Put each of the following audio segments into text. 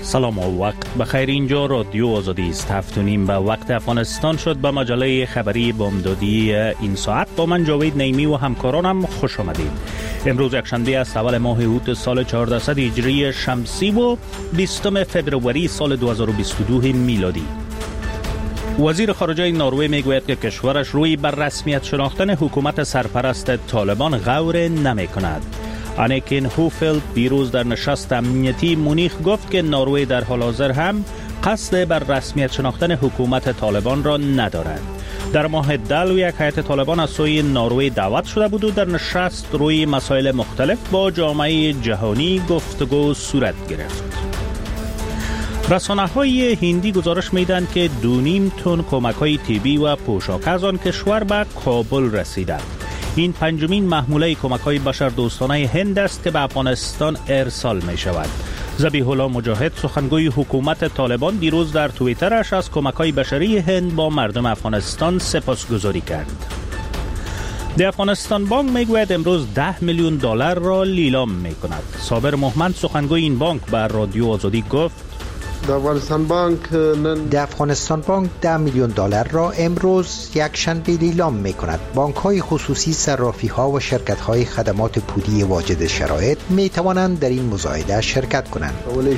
سلام و وقت بخیر. اینجا رادیو آزادی است. 7:30 به وقت افغانستان شد. به مجله خبری بامدادی این ساعت با من جاوید نیمی و همکارانم خوش آمدید. امروز یکشنبه است، اول ماه اوت سال 1400 هجری شمسی و 20 فبروری سال 2022 میلادی. وزیر خارجه نروژ میگوید که کشورش روی بر رسمیت شناختن حکومت سرپرست طالبان غور نمی کند. انیکین هوفلد دیروز در نشست امنیتی مونیخ گفت که نروژ در حال حاضر هم قصد بر رسمیت شناختن حکومت طالبان را ندارد. در ماه دلو یک هیئت طالبان از سوی نروژ دعوت شده بود و در نشست روی مسائل مختلف با جامعه جهانی گفتگو صورت گرفت. رسانه‌های هندی گزارش می‌دهند که 2.5 تن کمک‌های طبی و پوشاک از آن کشور به کابل رسیده. این پنجمین محموله کمک‌های بشردوستانه هند است که به افغانستان ارسال می‌شود. ذبیح الله مجاهد سخنگوی حکومت طالبان دیروز در توییترش از کمک‌های بشری هند با مردم افغانستان سپاسگزاری کرد. د افغانستان بانک میگوید امروز 10 میلیون دلار را لیلام می‌کند. صابر محمد سخنگوی این بانک به رادیو آزادی گفت د افغانستان بانک 10 میلیون دلار را امروز یک شنبه لیلام می کند. بانک های خصوصی، صرافی ها و شرکت های خدمات پولی واجد شرایط می توانند در این مساعده شرکت کنند.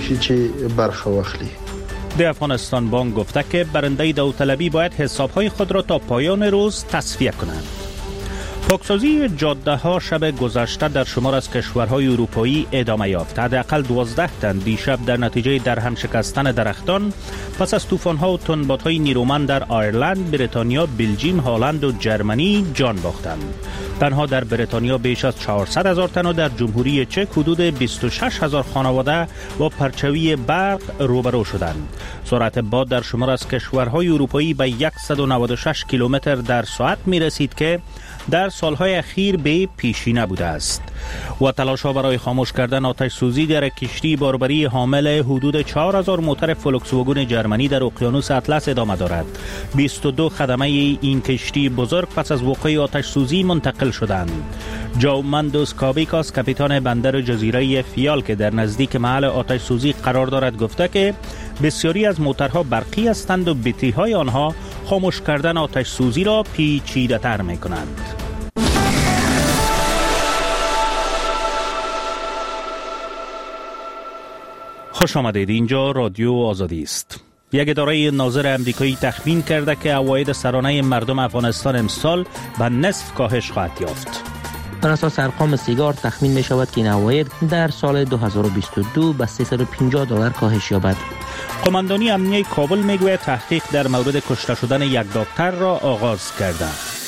د افغانستان بانک گفته که برنده داوطلبی باید حساب های خود را تا پایان روز تصفیه کنند. پاکسازی جاده ها شب گذشته در شمار از کشورهای اروپایی ادامه یافت. حداقل 12 تن دیشب در نتیجه درهم شکستن درختان پس از طوفان ها و تندباد های نیرومند در آیرلند، بریتانیا، بلژیم، هلند و جرمنی جان باختند. تنها در بریتانیا بیش از 400,000 تن و در جمهوری چک حدود 26,000 خانواده با پرچوی برق روبرو شدند. سرعت باد در شمار از کشورهای اروپایی به 196 کیلومتر در ساعت می رسید که در سالهای اخیر به پیشینه بوده است. و تلاش‌ها برای خاموش کردن آتش سوزی در کشتی باربری حامل حدود 4,000 موتر فولکس واگن جرمنی در اقیانوس اطلس ادامه دارد. 22 خدمه این کشتی بزرگ پس از وقوع آتش سوزی منتقل شدند. جاومندوس کابیکاس کاپیتان بندر جزیره فیال که در نزدیک محل آتش سوزی قرار دارد گفته که بسیاری از موترها برقی هستند و بطری‌های آنها خاموش کردن آتش سوزی را پیچیده‌تر می‌کنند. خوش آمدید. اینجا رادیو آزادی است. یک اداره ناظر امریکایی تخمین کرده که عواید سرانه مردم افغانستان امسال به نصف کاهش خواهد یافت. بر اساس ارقام سیگار تخمین می شود که این عواید در سال 2022 به $350 کاهش یابد. قماندانی امنیه کابل میگوید تحقیق در مورد کشته شدن یک دکتر را آغاز کرده.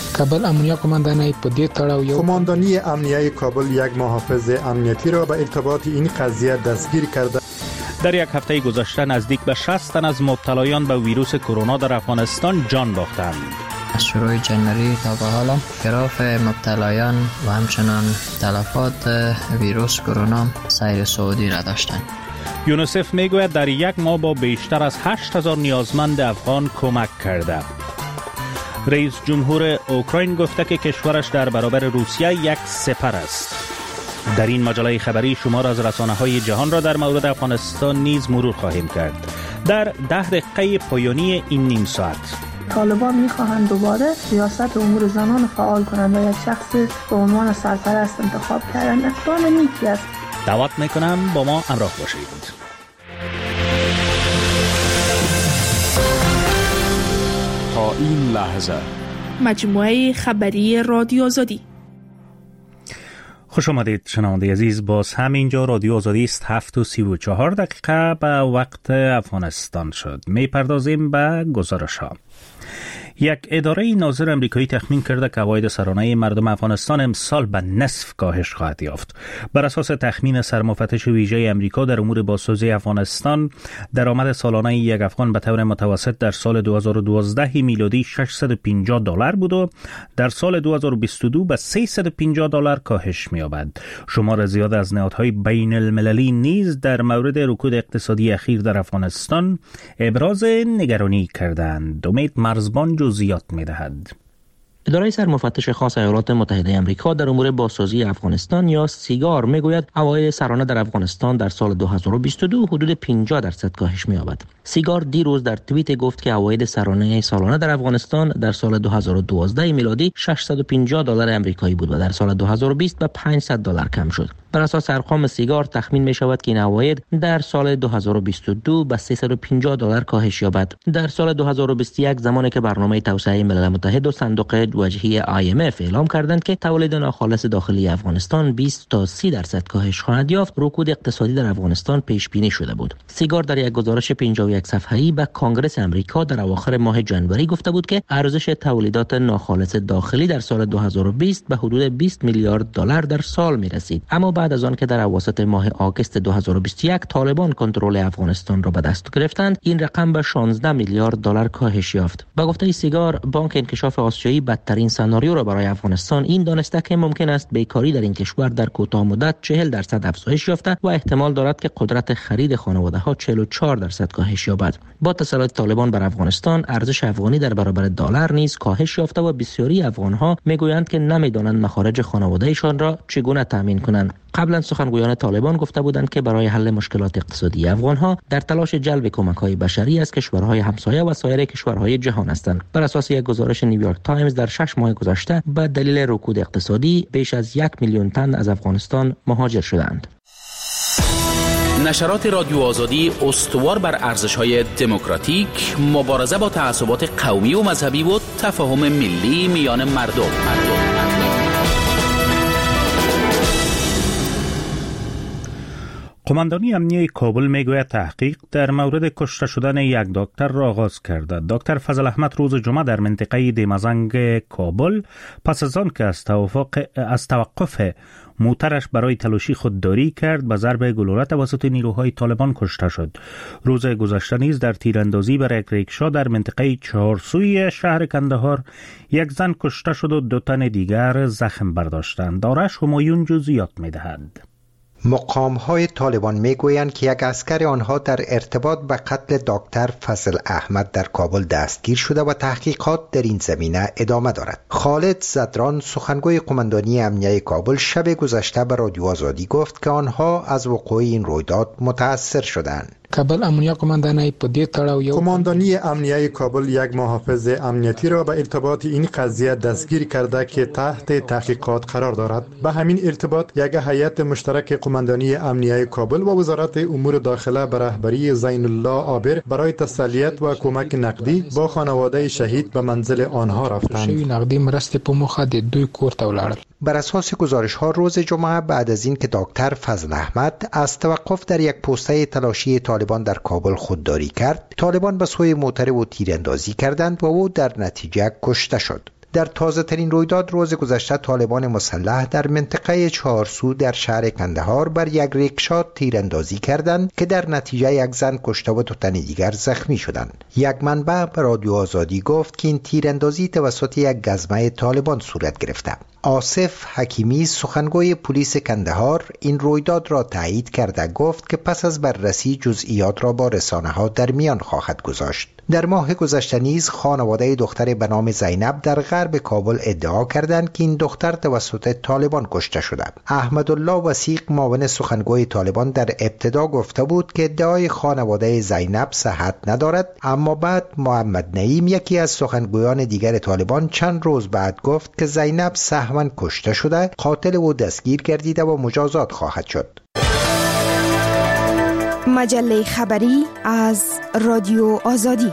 قماندانی امنیه کابل یک محافظ امنیتی را به ارتباط این قضیه دستگیر کرده. در یک هفته گذشته نزدیک به 60 تن از مبتلایان به ویروس کرونا در افغانستان جان باختند. از شروع جنوری تا به حال گراف مبتلایان و همچنان تلفات ویروس کرونا سیر صعودی را داشتند. یونیسف میگوید در یک ماه با بیشتر از 8,000 نیازمند افغان کمک کرده. رئیس جمهور اوکراین گفته که کشورش در برابر روسیه یک سپر است. در این مجله خبری شمار از رسانه‌های جهان را در مورد افغانستان نیز مرور خواهیم کرد. در 10 دقیقه پایانی این نیم ساعت طالبان می‌خواهند دوباره سیاست امور زنان فعال کنند و یک شخص به عنوان سرپرست انتخاب کردن اقدام نیکی است. دعوت می‌کنم با ما همراه باشید. تا این لحظه مجموعه خبری رادیو آزادی. خوش آمدید شنونده عزیز. باز هم اینجا رادیو آزادی است. 7:34 به وقت افغانستان شد. می پردازیم به گزارش ها. یک اداره ناظر امریکایی تخمین کرده که عواید سرانه مردم افغانستان امسال به نصف کاهش خواهد یافت. بر اساس تخمین سرمفتش ویژه امریکا در امور بازسازی افغانستان، درآمد سالانه یک افغان به طور متوسط در سال 2012 میلادی $650 بود و در سال 2022 به $350 کاهش می‌یابد. شمار زیاد از نهادهای بین المللی نیز در مورد رکود اقتصادی اخیر در افغانستان ابراز نگرانی کردند. امید مرزبان جزئیات می‌دهد. اداره سرمفتش خاص ایالات متحده آمریکا در امور بازسازی افغانستان یا سیگار میگوید عواید سرانه در افغانستان در سال 2022 حدود 50% کاهش می‌یابد. سیگار دیروز در توییت گفت که عواید سالانه در افغانستان در سال 2012 میلادی $650 آمریکایی بود و در سال 2020 به $500 کم شد. بر اساس ارقام سیگار تخمین می شود که این عواید در سال 2022 به $350 کاهش یابد. در سال 2021 زمانی که برنامه توسعه ملل متحد و صندوق وجهی IMF اعلام کردند که تولید ناخالص داخلی افغانستان 20 تا 30% کاهش خواهد یافت، رکود اقتصادی در افغانستان پیش بینی شده بود. سیگار در یک گزارش 51 صفحه‌ای به کنگره آمریکا در اواخر ماه ژانویه گفته بود که ارزش تولیدات ناخالص داخلی در سال 2020 به حدود $20 میلیارد در سال می رسید. اما بعد از آن که در اواسط ماه آگوست 2021 طالبان کنترل افغانستان را به دست گرفتند، این رقم به $16 میلیارد کاهش یافت. با گفته سیگار، بانک انکشاف آسیایی بدترین سناریو را برای افغانستان این دانسته که ممکن است بیکاری در این کشور در کوتاه مدت 40% افزایش یافته و احتمال دارد که قدرت خرید خانواده‌ها 44% کاهش یابد. با تسلط طالبان بر افغانستان، ارزش افغانی در برابر دلار نیز کاهش یافته و بسیاری افغان‌ها میگویند که نمی‌دانند مخارج خانواده‌شان را چگونه تامین کنند. قبلا سخنگویان طالبان گفته بودند که برای حل مشکلات اقتصادی افغان‌ها در تلاش جلب کمک‌های بشری از کشورهای همسایه و سایر کشورهای جهان هستند. بر اساس یک گزارش نیویورک تایمز در 6 ماه گذشته به دلیل رکود اقتصادی بیش از 1 میلیون تن از افغانستان مهاجر شدند. نشرات رادیو آزادی استوار بر ارزش‌های دموکراتیک، مبارزه با تعصبات قومی و مذهبی و تفاهم ملی میان مردم. قماندانی امنیه کابل میگوید تحقیق در مورد کشته شدن یک دکتر را آغاز کرده. دکتر فضل احمد روز جمعه در منطقه دیمزنگ کابل پس از آن که از توقف موترش برای تلاشی خودداری کرد به ضرب گلوله توسط نیروهای طالبان کشته شد. روز گذشته نیز در تیراندازی بر یک ریکشا در منطقه چهارسوی شهر کندهار یک زن کشته شد و 2 تن دیگر زخم برداشتند. دارش همایون جزئیات می‌دهد. مقام‌های طالبان میگویند که یک عسکر آنها در ارتباط به قتل دکتر فضل احمد در کابل دستگیر شده و تحقیقات در این زمینه ادامه دارد. خالد زدران سخنگوی قماندانی امنیه کابل شب گذشته به رادیو آزادی گفت که آنها از وقوع این رویداد متاثر شدند. قماندانی امنیه کابل یک محافظ امنیتی را به ارتباط این قضیه دستگیر کرده که تحت تحقیقات قرار دارد. به همین ارتباط یک هیئت مشترک قماندانی امنیه کابل و وزارت امور داخله به رهبری زین الله عابر برای تسلیت و کمک نقدی با خانواده شهید به منزل آنها رفتند. بر اساس گزارش ها روز جمعه بعد از این که دکتر فضل احمد از توقف در یک پوسته تلاشی طالبان در کابل خودداری کرد، طالبان به سوی موتر او تیراندازی کردند و او در نتیجه کشته شد. در تازه ترین رویداد روز گذشته طالبان مسلح در منطقه چهارسو در شهر کندهار بر یک ریکشا تیراندازی کردند که در نتیجه یک زن کشته و 2 تن دیگر زخمی شدند. یک منبع به رادیو آزادی گفت که این تیراندازی توسط یک گزمه طالبان صورت گرفته. آصف حکیمی سخنگوی پلیس کندهار این رویداد را تایید کرده گفت که پس از بررسی جزئیات را با رسانه‌ها در میان خواهد گذاشت. در ماه گذشته نیز خانواده دختر به نام زینب در غرب کابل ادعا کردند که این دختر توسط طالبان کشته شده. احمدالله وثیق معاون سخنگوی طالبان در ابتدا گفته بود که ادعای خانواده زینب صحت ندارد، اما بعد محمد نعیم یکی از سخنگویان دیگر طالبان چند روز بعد گفت که زینب سهواً کشته شده، قاتل او دستگیر گردیده و مجازات خواهد شد. مجله خبری از رادیو آزادی.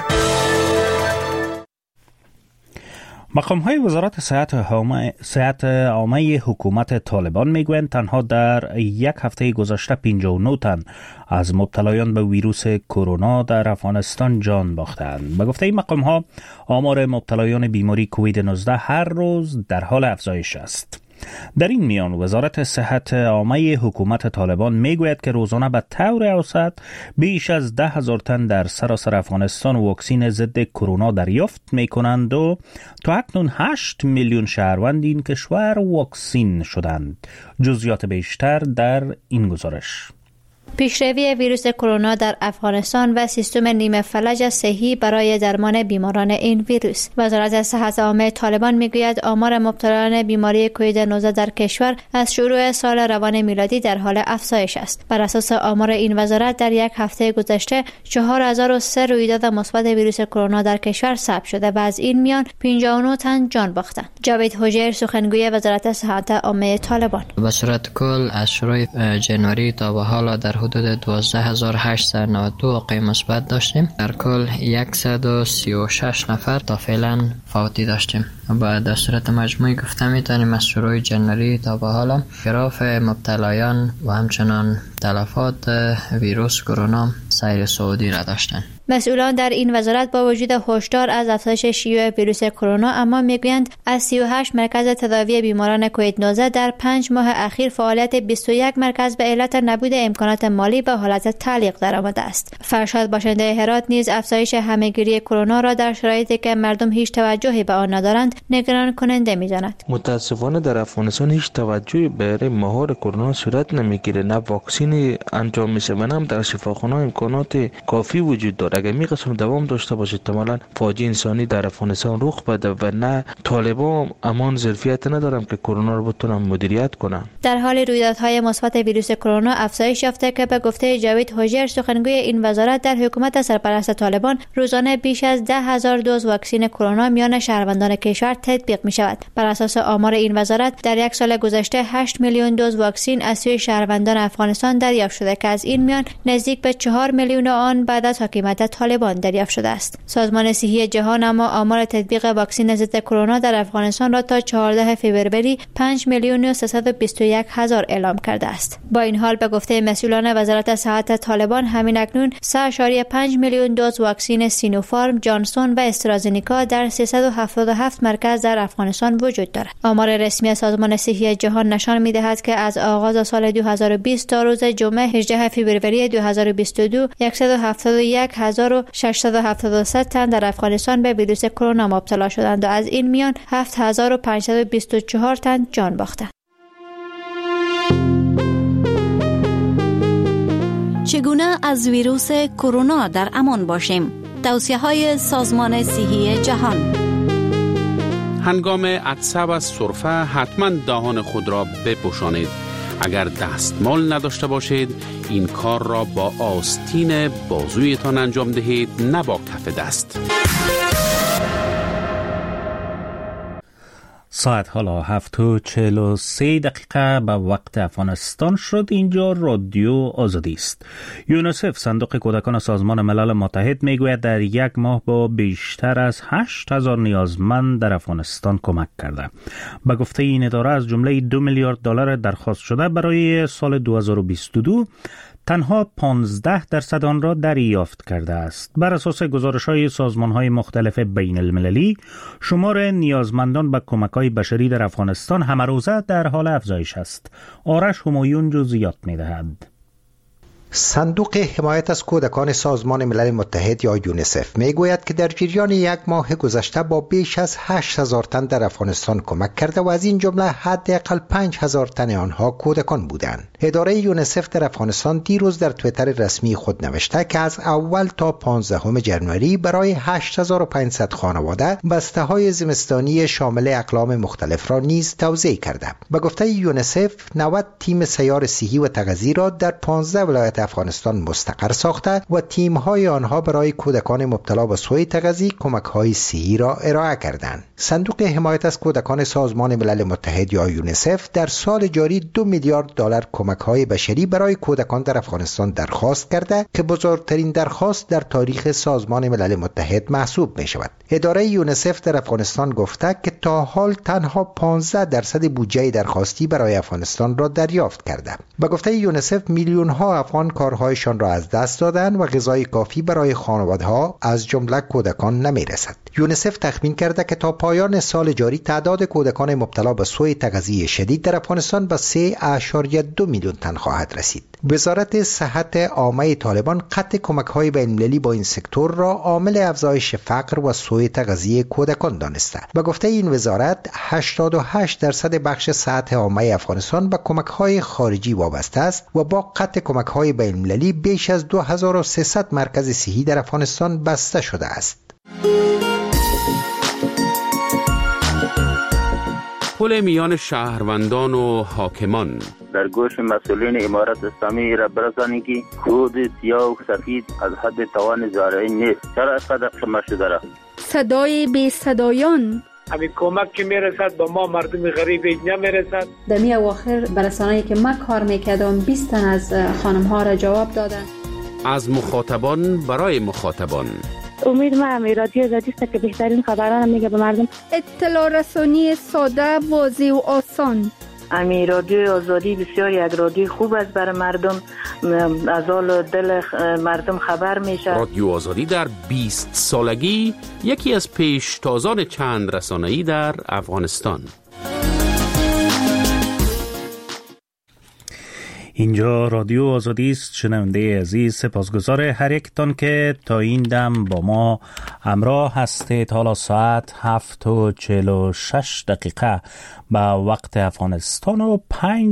مقام‌های وزارت صحت عامه حکومت طالبان میگویند تنها در یک هفته گذشته 59 تن از مبتلایان به ویروس کرونا در افغانستان جان باختند. به گفته این مقام‌ها آمار مبتلایان بیماری کووید 19 هر روز در حال افزایش است. در این میان وزارت صحت عامه حکومت طالبان میگوید که روزانه به طور اوسط بیش از 10,000 تن در سراسر افغانستان واکسن ضد کرونا دریافت میکنند و تا اکنون 8 میلیون شهروند این کشور واکسین شدند. جزئیات بیشتر در این گزارش. پیشروی ویروس کرونا در افغانستان و سیستم نیمه فلج صحی برای درمان بیماران این ویروس. وزارت صحت عامه طالبان میگوید آمار مبتلایان بیماری کووید 19 در کشور از شروع سال روان میلادی در حال افزایش است. بر اساس آمار این وزارت در یک هفته گذشته 4003 رویداد مثبت ویروس کرونا در کشور ثبت شده و از این میان 59 تن جان باختند. جاوید حجیر سخنگوی وزارت صحت عامه طالبان: به صورت کل از شروع جنوری تا به حال در حدود 12892 واقعه مثبت داشتیم. در کل 136 نفر تا فعلا فوتی داشتیم. با صورت مجموعی گفته میتونیم از شروع جنوری تا به حال گراف مبتلایان و همچنان تلفات ویروس کرونا سیر صعودی را داشتند. مسئولان در این وزارت با وجود هشدار از افزایش شیوع ویروس کرونا اما میگویند از 38 مرکز تداوی بیماران کووید 19 در 5 ماه اخیر فعالیت 21 مرکز به علت نبود امکانات مالی به حالت تعلیق درآمده است. فرشاد باشنده هرات نیز افزایش همهگیری کرونا را در شرایطی که مردم هیچ توجهی به آن ندارند نگران کننده می‌داند. متاسفانه در افغانستان هیچ توجهی برای مهار کرونا صورت نمیگیره، نه واکسین انجام میشه و نه در شفاخانه امکانات کافی وجود دارد. اگر می قسم دوام داشته باشه احتمالاً فاجعه انسانی در افغانستان رخ بده و نه طالبان امان ظرفیت ندارن که کرونا رو بتونن مدیریت کنن. در حال رویدادهای مثبت ویروس کرونا افزایش یافته که به گفته جاوید حجیر سخنگوی این وزارت در حکومت سرپرست طالبان روزانه بیش از 10,000 دوز واکسن کرونا میان شهروندان کشور تطبیق می شود. بر اساس آمار این وزارت در یک سال گذشته 8 میلیون دوز واکسن از سوی شهروندان افغانستان دریافت شده که از این میان نزدیک به 4 میلیون آن بعد از حاکمیت طالبان دریافت شده است. سازمان صحی جهان اما آمار تطبیق واکسن ضد کرونا در افغانستان را تا 14 فوریه 5,321,000 اعلام کرده است. با این حال به گفته مسئولان وزارت صحت طالبان همین اکنون 3.5 میلیون دوز واکسن سینوفارم، جانسون و استرازنیکا در 377 مرکز در افغانستان وجود دارد. آمار رسمی سازمان صحی جهان نشان می‌دهد که از آغاز سال 2020 تا روز جمعه 18 فوریه 2022 171,673 تن در افغانستان به ویروس کرونا مبتلا شدند و از این میان 7,524 تن جان باختند. چگونه از ویروس کرونا در امان باشیم؟ توصیه‌های سازمان صحی جهان. هنگام عطسه و سرفه حتما دهان خود را بپوشانید. اگر دستمال نداشته باشید این کار را با آستین بازویتان انجام دهید، نه با کف دست. ساعت حالا 7:43 دقیقه به وقت افغانستان شد. اینجا رادیو آزادی است. یونیسف صندوق کودکان سازمان ملل متحد میگوید در یک ماه با بیشتر از 8,000 نیازمند در افغانستان کمک کرده. به گفته این اداره از جمله 2 میلیارد دلار درخواست شده برای سال 2022 تنها 15% آن را دریافت کرده است. بر اساس گزارش‌های سازمان‌های مختلف بین المللی، شمار نیازمندان به کمک‌های بشری در افغانستان همه روزه در حال افزایش است. آرش همایون جزئیات می‌دهد. صندوق حمایت از کودکان سازمان ملل متحد یا یونیسف میگوید که در جریان یک ماه گذشته با بیش از 8,000 تن در افغانستان کمک کرده و از این جمله حداقل 5,000 تن آنها کودکان بودند. اداره یونیسف در افغانستان دیروز در توییتر رسمی خود نوشته که از اول تا 15 جنوری برای 8500 خانواده بسته‌های زمستانی شامل اقلام مختلف را نیز توزیع کرده. به گفته یونیسف 90 تیم سیار صحی و تغذیه را در 15 ولایت افغانستان مستقر ساخته و تیم‌های آنها برای کودکان مبتلا به سوء تغذیه کمک‌های صحی را ارائه کردند. صندوق حمایت از کودکان سازمان ملل متحد یا یونیسف در سال جاری 2 میلیارد دلار کمک‌های بشری برای کودکان در افغانستان درخواست کرده که بزرگترین درخواست در تاریخ سازمان ملل متحد محسوب می‌شود. اداره یونیسف در افغانستان گفته که تا حال تنها 15% بودجه درخواستی برای افغانستان را دریافت کرده. به گفته یونیسف میلیون‌ها افغان کارهایشان را از دست دادند و غذای کافی برای خانواده‌ها از جمله کودکان نمی‌رسد. یونیسف تخمین کرده که تا پایان سال جاری تعداد کودکان مبتلا به سوء تغذیه شدید در افغانستان به 3.2 میلیون تن خواهد رسید. وزارت صحت عامه طالبان قطع کمک‌های بین‌المللی با این سکتور را عامل افزایش فقر و سوء تغذیه کودکان دانسته. به گفته این وزارت 88% بخش صحت عامه افغانستان به کمک‌های خارجی وابسته است و با قطع کمک‌های بین‌المللی بیش از 2300 مرکز صحی در افغانستان بسته شده است. پل میان شهروندان و حاکمان در گوش مسئولین امارت اسلامی را برسانید که خود سیاه و سفید از حد توان زارعی نیست. چرا اینقدر قمه شده را؟ صدای بی صدایان، همین کمک که میرسد به ما مردم غریب نمیرسد. در می اواخر برسانه‌ای که من کار میکردم 20 تن از خانم ها را جواب دادن. از مخاطبان برای مخاطبان. امید ما رادیو آزادی است که بهترین خبران میگه به مردم. اطلاع رسانی ساده، واضح و آسان. رادیو آزادی بسیار یک رادیو خوب است برای مردم، از حال دل مردم خبر میشه. رادیو آزادی در 20 سالگی یکی از پیشتازان چند رسانه‌ای در افغانستان. اینجا رادیو آزادی است. شنونده عزیز، سپاسگزار هر یکتان که تا این دم با ما همراه هستید. حالا ساعت 7:46 به وقت افغانستان و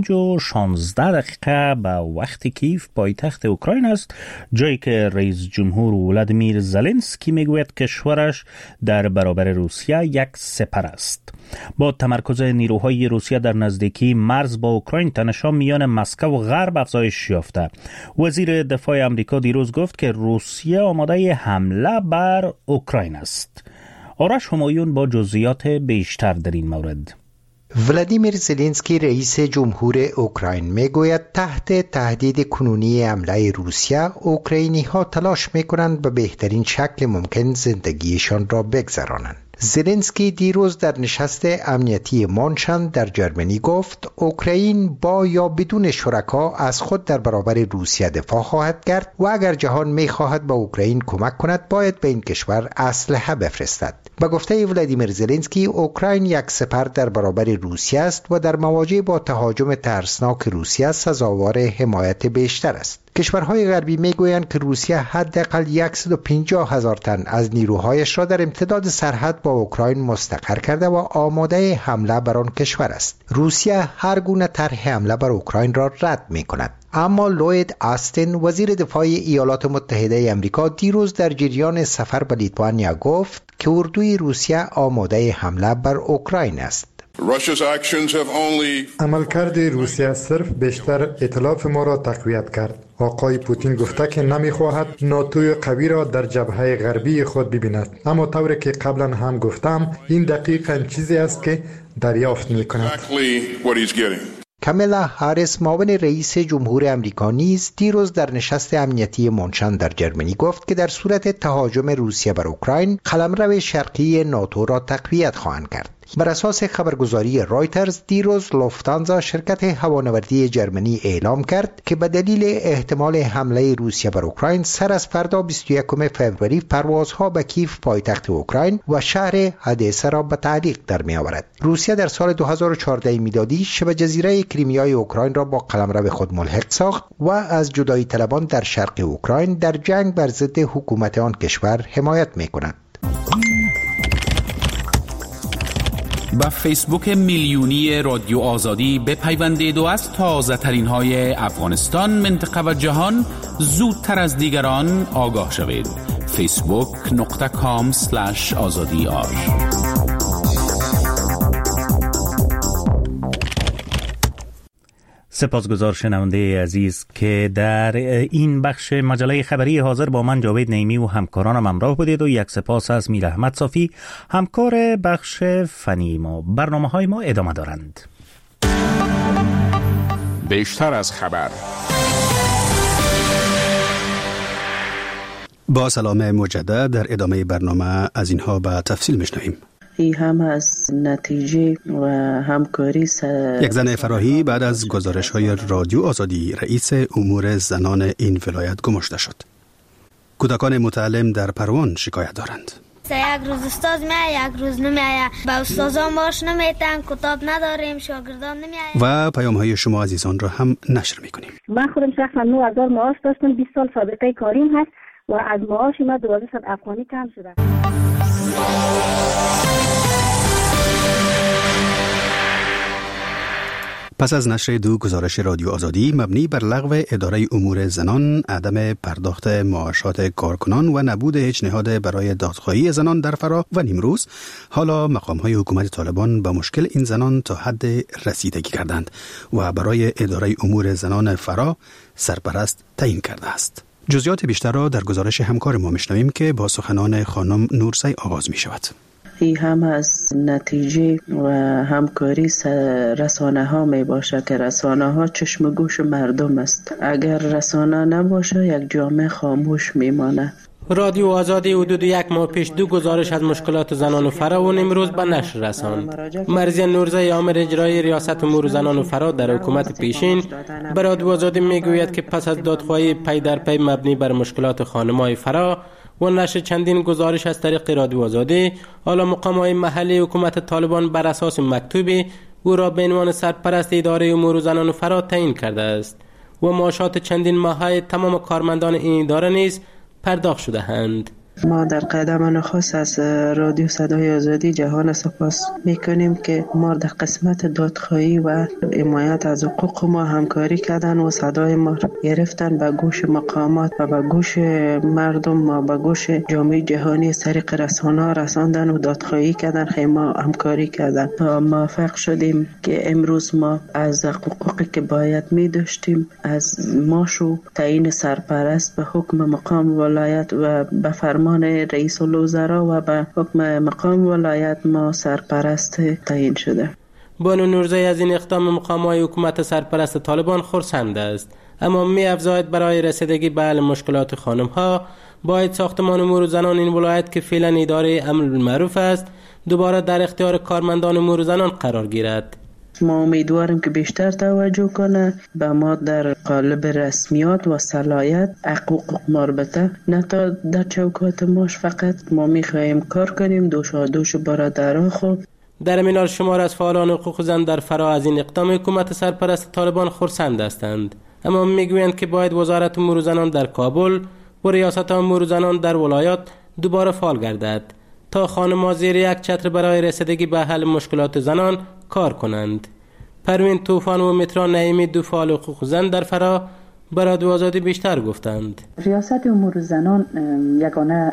5:16 به وقت کیف پایتخت اوکراین است، جایی که رئیس جمهور ولادیمیر زلنسکی میگوید کشورش در برابر روسیه یک سپر است. با تمرکز نیروهای روسیه در نزدیکی مرز با اوکراین، تنش‌ها میان مسکو و غرب افزایش یافته. وزیر دفاع آمریکا دیروز گفت که روسیه آماده حمله بر اوکراین است. آرش همایون با جزئیات بیشتر در این مورد. ولادیمیر زلنسکی رئیس جمهور اوکراین میگوید تحت تهدید کنونی حمله روسیه، اوکراینی ها تلاش میکنند به بهترین شکل ممکن زندگیشان را بگذرانند. زلنسکی دیروز در نشست امنیتی مونشن در جرمنی گفت اوکراین با یا بدون شرکا از خود در برابر روسیه دفاع خواهد کرد و اگر جهان میخواهد به اوکراین کمک کند باید به این کشور اسلحه بفرستد. به گفته ولادیمیر زلنسکی، اوکراین یک سپر در برابر روسیه است و در مواجهه با تهاجم ترسناک روسیه سزاوار حمایت بیشتر است. کشورهای غربی میگویند که روسیه حداقل 150,000 تن از نیروهایش را در امتداد سرحد با اوکراین مستقر کرده و آماده حمله بر آن کشور است. روسیه هر گونه طرح حمله بر اوکراین را رد می‌کند. اما لوید آستین، وزیر دفاع ایالات متحده آمریکا، دیروز در جریان سفر به لیتوانیا گفت که اردوی روسیه آماده حمله بر اوکراین است. عملکرد روسیه صرف بیشتر ائتلاف ما را تقویت کرد. آقای پوتین گفته که نمیخواهد ناتوی قوی را در جبهه غربی خود ببیند، اما طوری که قبلا هم گفتم این دقیقاً چیزی است که دریافت میکند. کاملا هاریس، معاون رئیس جمهور آمریکا، نیز دیروز در نشست امنیتی مونشن در جرمنی گفت که در صورت تهاجم روسیه بر اوکراین، قلمرو شرقی ناتو را تقویت خواهند کرد. بر اساس خبرگزاری رایترز، دیروز لوفتانزا، شرکت هوانوردی جرمنی، اعلام کرد که به دلیل احتمال حمله روسیه بر اوکراین سر از فردا 21 فوریه پروازها به کیف پایتخت اوکراین و شهر هدیسه را به تعلیق در می آورد. روسیه در سال 2014 میلادی شبه جزیره کریمیای اوکراین را با قلمرو خود ملحق ساخت و از جدایی طلبان در شرق اوکراین در جنگ بر ضد حکومت آن کشور حمایت می کند. با فیسبوک میلیونی رادیو آزادی بپیوندید و از تازه ترین های افغانستان، منطقه و جهان زودتر از دیگران آگاه شوید. facebook.com/azadiar. سپاسگزار شنونده عزیز که در این بخش مجله خبری حاضر با من جاوید نعیمی و همکارانم همراه بودید و یک سپاس از میر احمد صافی، همکار بخش فنی ما. برنامه‌های ما ادامه دارند. بیشتر از خبر. با سلام مجدد، در ادامه برنامه از اینها به تفصیل میشنویم. هم از نتیجه و همکاری یک زن فراحی بعد از گزارش‌های رادیو آزادی رئیس امور زنان این ولایت گمشته شد. کودکان متعلم در پروان شکایت دارند. یک روز استاد میاد، یک روز نمیاد. با استادان باش نمیتن، کتاب نداریم، شاگردان نمیاد. و پیام‌های شما عزیزان را هم نشر می‌کنیم. من خودم شخصا 9000 معاش داشتم، 20 سال سابقه کاریم هست و از معاش من 1200 افغانی کم شده. پس از نشر دو گزارش رادیو آزادی مبنی بر لغو اداره امور زنان، عدم پرداخت معاشات کارکنان و نبود هیچ نهاد برای دادخواهی زنان در فرا و نیمروز، حالا مقام‌های حکومت طالبان به مشکل این زنان تا حد رسیدگی کردند و برای اداره امور زنان فرا سرپرست تعیین کرده است. جزئیات بیشتر را در گزارش همکار ما میشنویم که با سخنان خانم نورسی آغاز می شود. این هم از نتیجه و همکاری رسانه ها می باشه که رسانه ها چشم و گوش مردم است. اگر رسانه نباشه یک جامعه خاموش میمانه. رادیو آزادی حدود یک ماه پیش دو گزارش از مشکلات زنان و فرا و امروز به نشر رساند. مرزی نورزی آمر اجرای ریاست امور زنان و فرا در حکومت پیشین به رادیو آزادی میگوید که پس از دادخواهی پی در پی مبنی بر مشکلات خانم‌های فرا و نشر چندین گزارش از طریق رادیو آزادی، حالا مقام‌های محلی حکومت طالبان بر اساس مکتوبی او را به عنوان سرپرست اداره امور زنان و فرا تعیین کرده است و معاشات چندین ماهه تمام کارمندان این اداره نیز پرداخت شده اند. ما در قدم نخست از رادیو صدای آزادی جهان سپاس میکنیم که ما در قسمت دادخواهی و حمایت از حقوق ما همکاری کردن و صدای ما گرفتن به گوش مقامات و به گوش مردم و به گوش جامعه جهانی از طریق رسانه‌ها رساندن و دادخواهی کردن. ما همکاری کردن تا موفق شدیم که امروز ما از حقوقی که باید می داشتیم از ماشو تعیین سرپرست به حکم مقام ولایت و به فرمان رئیس الوزراء و به حکم مقام ولایت ما سرپرست تعیین شده. بانو نورزی از این اقدام مقام‌های حکومت سرپرست طالبان خرسند است، اما می افزاید برای رسیدگی به حل مشکلات خانم‌ها باید ساختمان امور زنان این ولایت که فعلا اداره امر بالمعروف است دوباره در اختیار کارمندان امور زنان قرار گیرد. ما امیدواریم که بیشتر توجه کنه به ما در قالب رسمیات و صلاحیت حقوق مربوطه، نه تا در چوکات ماش فقط. ما میخواهیم کار کنیم دوش برادران خود. در این حال شمار از فعالان حقوق زن در فرا از این اقدام حکومت سرپرست طالبان خرسند هستند، اما میگویند که باید وزارت امور زنان در کابل و ریاست امور زنان در ولایات دوباره فعال گردد تا خانم‌ها زیر یک چتر برای رسیدگی به حل مشکلات زنان کار کنند. پروین طوفان و مترا نعیمی دو فعال حقوق زن در فرا به رادیو آزادی بیشتر گفتند. ریاست امور زنان یگانه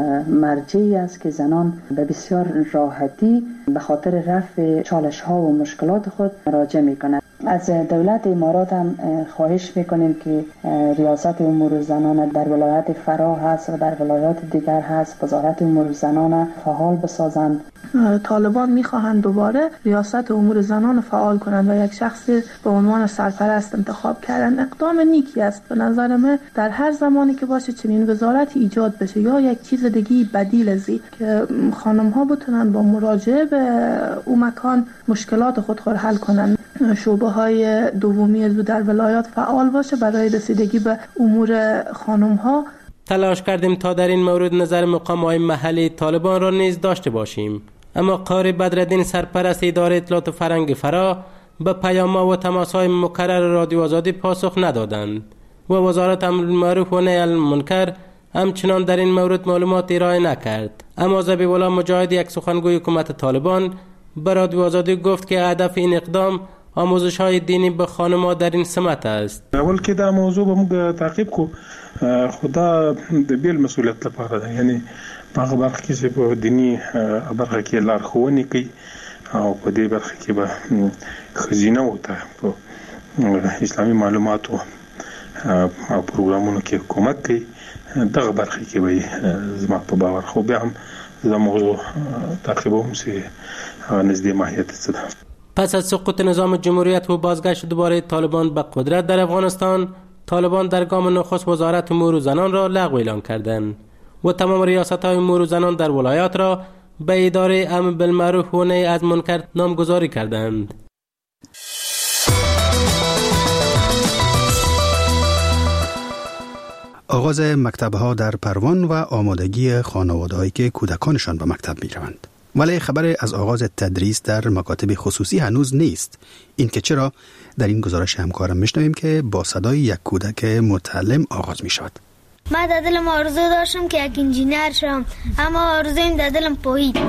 مرجعی است که زنان به بسیار راحتی به خاطر رفع چالش ها و مشکلات خود مراجعه می کنند. از دولت امارات هم خواهش میکنیم که ریاست امور زنان در ولایت فرا هست و در ولایات دیگر هست وزارت امور زنان فعال بسازند. طالبان میخواهند دوباره ریاست امور زنان فعال کنند و یک شخص به عنوان سرپرست انتخاب کردن. اقدام نیکی است به نظر من. در هر زمانی که باشه چنین وزارتی ایجاد بشه یا یک چیز دیگه بدیل از این که خانم ها بتونن با مراجعه به اون مکان مشکلات خود حل کنند. شعبه های دومی زو در ولایات فعال باشه برای رسیدگی به امور خانم ها. تلاش کردیم تا در این مورد نظر مقام‌های محلی طالبان را نیز داشته باشیم، اما قاری بدرالدین سرپرست اداره اطلاعات فرهنگ فرا به پیام‌ها و تماس‌های مکرر رادیو آزادی پاسخ ندادند و وزارت امر بالمعروف و نهی عن المنکر همچنان در این مورد معلومات ارائه نکرد. اما ذبیح‌الله مجاهد یک سخنگوی حکومت طالبان به رادیو آزادی گفت که هدف این اقدام آموزش‌های دینی به خانم‌ها در این سمت است. اول که دا موضوع به موږ تعقیب کو خدا د بیل مسؤلیت لپاره ده، یعنی په هغه برخه کې چې په دینی برخه کې لارښوونې کوي او په دې برخه کې به ښځینه وته په اسلامي معلوماتو او پروګرامونو کې کومک کوي. دغه برخه کې به زما په باور خو بیا هم دا موضوع تعقیبوم چې نزدې ماهیت څه ده. پس از سقوط نظام جمهوریت و بازگشت دوباره طالبان به قدرت در افغانستان، طالبان در گام نخست وزارت امور زنان را لغو اعلان کردند و تمام ریاست‌های امور زنان در ولایات را به اداره امر بالمعروف و نهی عن المنکر نامگذاری کردند. آغاز مکتب‌ها در پروان و آمادگی خانواده‌هایی که کودکانشان به مکتب می‌روند. ولی خبر از آغاز تدریس در مکاتب خصوصی هنوز نیست. این که چرا در این گزارش همکارم میشنویم که با صدای یک کودک متعلم آغاز می شود. من در دلم آرزو داشتم که یک انجینر شم، اما آرزویم در دلم پایید.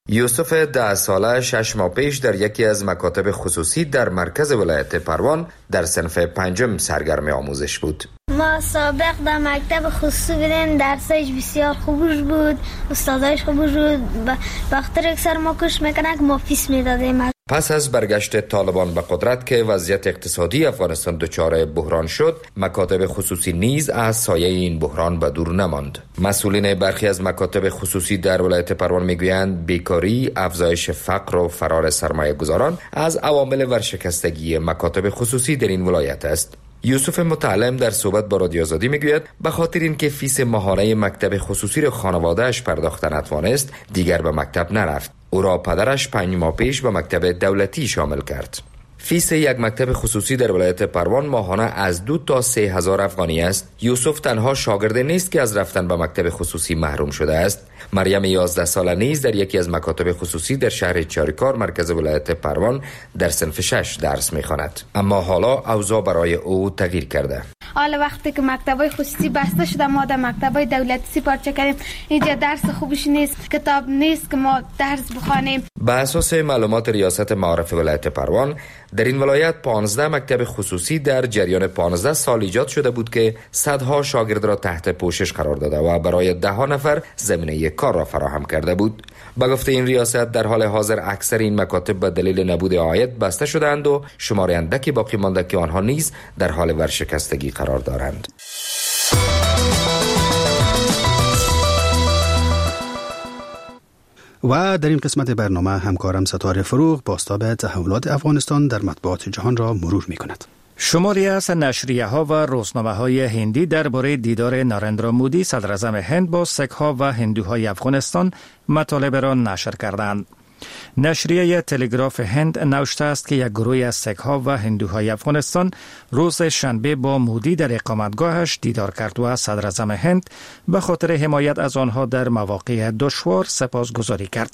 یوسف 10 ساله 6 ماه پیش در یکی از مکاتب خصوصی در مرکز ولایت پروان در صنف 5 سرگرم آموزش بود. ما سابق در مکتب خصوصی بودیم، درسش بسیار خوبش بود، استادایش خوبش بود، بخاطر اکثر ما کش میکنه که ما فیس میدادیم. پس از برگشت طالبان به قدرت که وضعیت اقتصادی افغانستان دچار بحران شد، مکاتب خصوصی نیز از سایه این بحران به دور نماند. مسئولین برخی از مکاتب خصوصی در ولایت پروان میگویند بیکاری، افزایش فقر و فرار سرمایه گذاران از عوامل ورشکستگی مکاتب خصوصی در این ولایت است. یوسف متعلم در صحبت با رادیو آزادی میگوید به خاطر اینکه فیس ماهانه مکتب خصوصی را خانواده‌اش پرداخت نتوانست، دیگر به مکتب نرفت. او را پدرش 5 ماه پیش به مکتب دولتی شامل کرد. فیس یک مکتب خصوصی در ولایت پروان ماهانه از 2 تا 3 هزار افغانی است. یوسف تنها شاگرد نیست که از رفتن به مکتب خصوصی محروم شده است. مریم 11 ساله نیز در یکی از مکاتب خصوصی در شهر چاریکار مرکز ولایت پروان در صنف 6 درس می‌خواند. اما حالا اوضاع برای او تغییر کرده. حالا وقتی که مکتبای خصوصی بسته شده، ما در مکتبای دولتی سپارچه کردیم. اینجا درس خوبش نیست، کتاب نیست که ما درس بخوانیم. به اساس معلومات ریاست معارف ولایت پروان، در این ولایت 15 مکتب خصوصی در جریان 15 سال ایجاد شده بود که صدها شاگرد را تحت پوشش قرار داده و برای 10 نفر زمینه کار را فراهم کرده بود. با گفته این ریاست در حال حاضر اکثر این مکاتب به دلیل نبود عاید بسته شدند و شمار اندکی باقی مانده که آنها نیز در حال ورشکستگی قرار دارند. و در این قسمت برنامه همکارم ستاره فروغ بازتاب تحولات افغانستان در مطبوعات جهان را مرور می کند. شماری از نشریه ها و روزنامه های هندی درباره دیدار نارندرا مودی صدر اعظم هند با سیک ها و هندوهای افغانستان مطالب را نشر کردند. نشریه تلگراف هند نوشته است که یک گروه از سیک ها و هندوهای افغانستان روز شنبه با مودی در اقامتگاهش دیدار کرد و صدر اعظم هند به خاطر حمایت از آنها در مواقع دشوار سپاسگزاری کرد.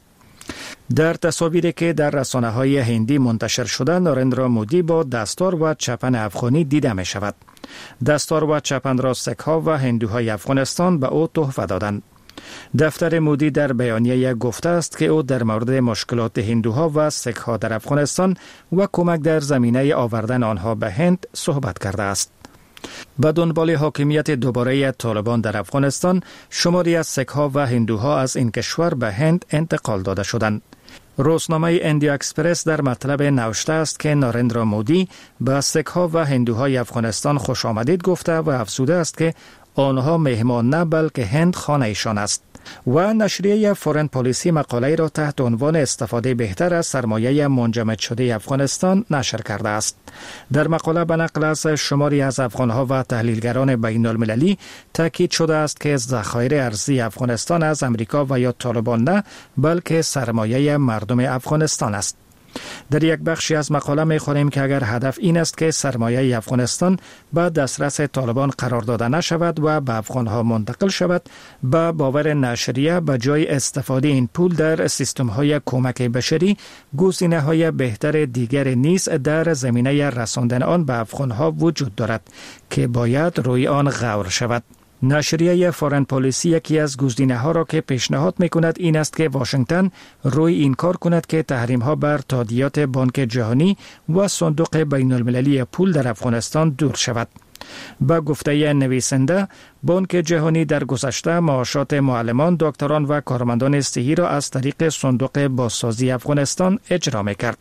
در تصاویری که در رسانه‌های هندی منتشر شده، نارندرا مودی با دستار و چپن افغانی دیده می شود. دستار و چپن را سیک ها و هندوهای افغانستان به او تحفه دادند. دفتر مودی در بیانیه گفته است که او در مورد مشکلات هندوها و سیک ها در افغانستان و کمک در زمینه آوردن آنها به هند صحبت کرده است. به دنبال حاکمیت دوباره طالبان در افغانستان، شماری از سیک ها و هندوها از این کشور به هند انتقال داده شدند. روزنامه اندیا اکسپرس در مطلب نوشته است که نارندرا مودی به سیک ها و هندوهای افغانستان خوش آمدید گفته و افزوده است که آنها مهمان نه بلکه هند خانه ایشان است. و نشریه فورن پالیسی مقاله را تحت عنوان استفاده بهتر از سرمایه منجمد شده افغانستان نشر کرده است. در مقاله به نقل از شماری از افغانها و تحلیلگران بین المللی تاکید شده است که ذخایر ارزی افغانستان از امریکا و یا طالبان نه بلکه سرمایه مردم افغانستان است. در یک بخشی از مقاله می‌خوانیم که اگر هدف این است که سرمایه افغانستان به دسترس طالبان قرار داده نشود و به افغانها منتقل شود، به باور نشریه به جای استفاده این پول در سیستم‌های کمک بشری، گزینه‌های بهتر دیگر نیز در زمینه رساندن آن به افغانها وجود دارد که باید روی آن غور شود. نشریه فورن پالیسی یکی از گزینه‌ها را که پیشنهاد می‌کند این است که واشنگتن روی این کار کند که تحریم‌ها بر تادیات بانک جهانی و صندوق بین‌المللی پول در افغانستان دور شود. با گفته نویسنده، بانک جهانی در گذشته معاشات معلمان، دکتران و کارمندان صحی را از طریق صندوق بازسازی افغانستان اجرا می‌کرد.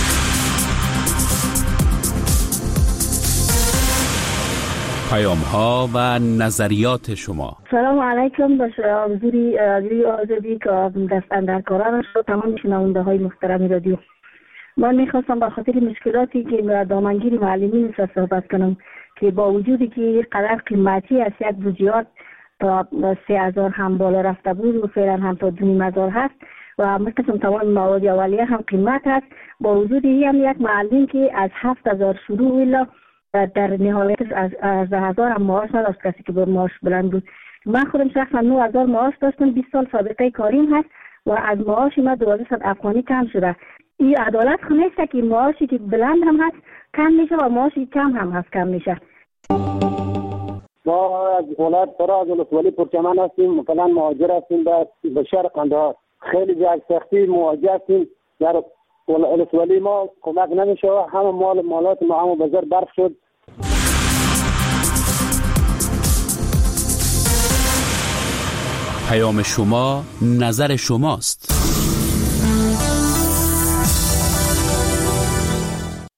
پیام ها و نظریات شما. سلام علیکم. با حضوری رادیو آزادی که دست اندرکاران شد، تمام شنونده های محترم رادیو، من میخواستم به خاطر مشکلاتی که دامنگیری معلمین صحبت کنم که با وجودی که قدر قیمتی از یک بودجات تا 3000 هم بالا رفته بود و فعلا هم تا 2500 هست و مثل تمام مواد اولیه هم قیمت هست، با وجودی هم یک معلم که از 7000 شروع الا در نهایت از 10000 هم معاش نداشت، کسی که با معاش بلند بود. من خودم شخصا 9000 معاش داشتم، 20 سال سابقه کاریم هست و از معاش ما 1200 افغانی کم شده. این عدالت نیست که معاشی که بلند هم هست کم میشه و معاشی کم هم هست کم میشه. ما از ولایت فراز ولسوالی پرچمن هستیم، مثلا مهاجر هستیم به شهر قندهار. خیلی به سختی مواجه هستیم. در ولسوالی ما کمک نمیشه، همه مالات ما هم بازار برق شد. پیام شما، نظر شماست.